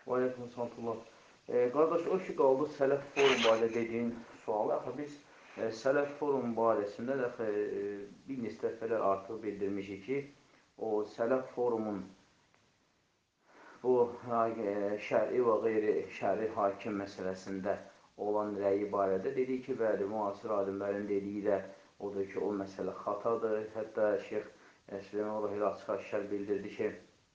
Və aleykum salam. Qardaş, o ki qaldı Sələf Forum barədə dediyin sualı. Axı biz Sələf Forum barəsində də bir neçə dəfələr artıq bildirmişik ki, o Sələf Forumun bu şəri və qeyri-şəri hakim məsələsində olan rəyi barədə dedik ki, bəli, müasir alimlərin dediyi də odur ki, o məsələ xatadır. Hətta Şeyx Süleyman Rahil açıq-aşkar bildirdi ki,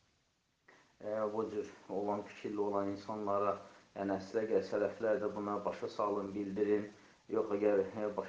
bu cür olan fikirli olan insanlara, yəni əslə sələflər də buna başa salın, bildirin. Yox, əgər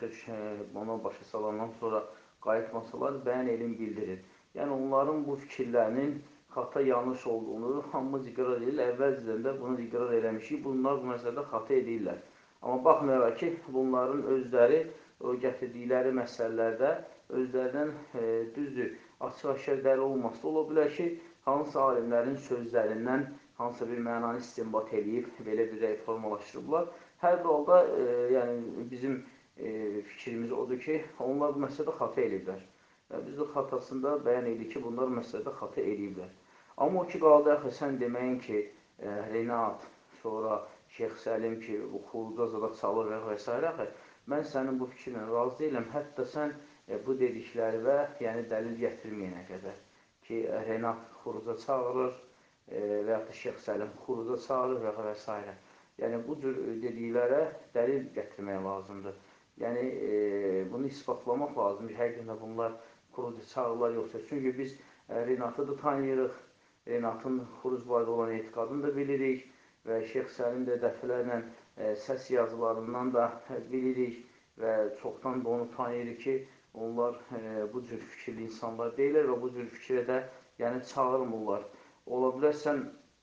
ona başa salandan sonra qayıtmasalar, bəyan elin, bildirin. Yəni, onların bu fikirlərinin xata, yanlış olduğunu hamımız iqrar edir. Əvvəlcədən də bunu iqrar eləmişik. Bunlar bu məsələdə xata edirlər. Amma baxmayaraq ki, bunların özləri o gətirdikləri məsələlərdə özlərindən düzdür, açıq-aşkar dəlil olmasa ola bilər ki, hansısa alimlərin sözlərindən hansısa bir mənanı istinbat edib, belə bir rəy formalaşdırıblar. Hər bir halda yəni, bizim fikrimiz odur ki, onlar bu məsələdə xata ediblər. Və biz də xatasında bəyan edik ki, bunlar məsələdə xata ediblər. Amma o ki, qaldı, axı, sən deməyin ki, Renat, sonra Şeyx Səlim ki, bu xuruca zada çalır və s. Axı, mən sənin bu fikrinlə razı deyiləm. Hətta sən bu dedikləri və yəni dəlil gətirməyənə qədər ki, Renat xuruca çağırır və yaxud da Şeyx Səlim xuruca çağırır və s. Yəni, bu cür dediklərə dəlil gətirmək lazımdır. Yəni, bunu isbatlamaq lazımdır. Həqiqətən bunlar xuruca çağırırlar yoxsa. Çünki biz Renatı da tanıyırıq, Renatın xuruc barədə olan etiqadını da bilirik və Şeyx Səlim də dəfələrlə səs yazılarından da bilirik və çoxdan da onu tanıyırıq ki, onlar bu cür fikirli insanlar deyilər və bu cür fikrə də yəni çağırmırlar. Ola bilərsən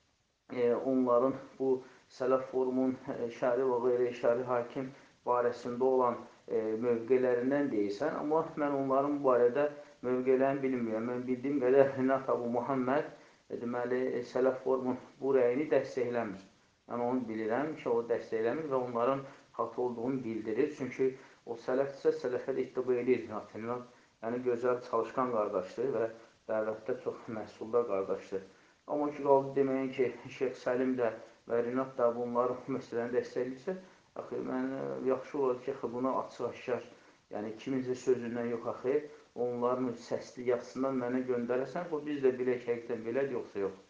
onların bu Sələf Forumun şəri və qeyri-şəri hakim barəsində olan mövqələrindən deyirsən, amma mən onların bu barədə mövqələrini bilmirəm. Mən bildiyim qədər Renat Əbu Muhammed deməli, Sələf Forumun bu rəyini dəstəkləmir. Mən onu bilirəm ki, o dəstəkləmir və onların haqlı olduğunu bildirir. Çünki o sələfdirsə, sələfə də iddia edir. Yəni, gözəl çalışqan qardaşdır və dəvətdə çox məhsuldar qardaşdır. Amma ki, qaldı deməyin ki, Şeyx Səlim də və Renat da bunları məsələni dəstəkləyirsə, axı, mən yaxşı olardı ki, bunu açıq-aşkar, yəni kiminsə sözündən yox, axı, onların səsli yazısından mənə göndərəsən, bu biz də bilək həqiqdən belədir, yoxsa yox.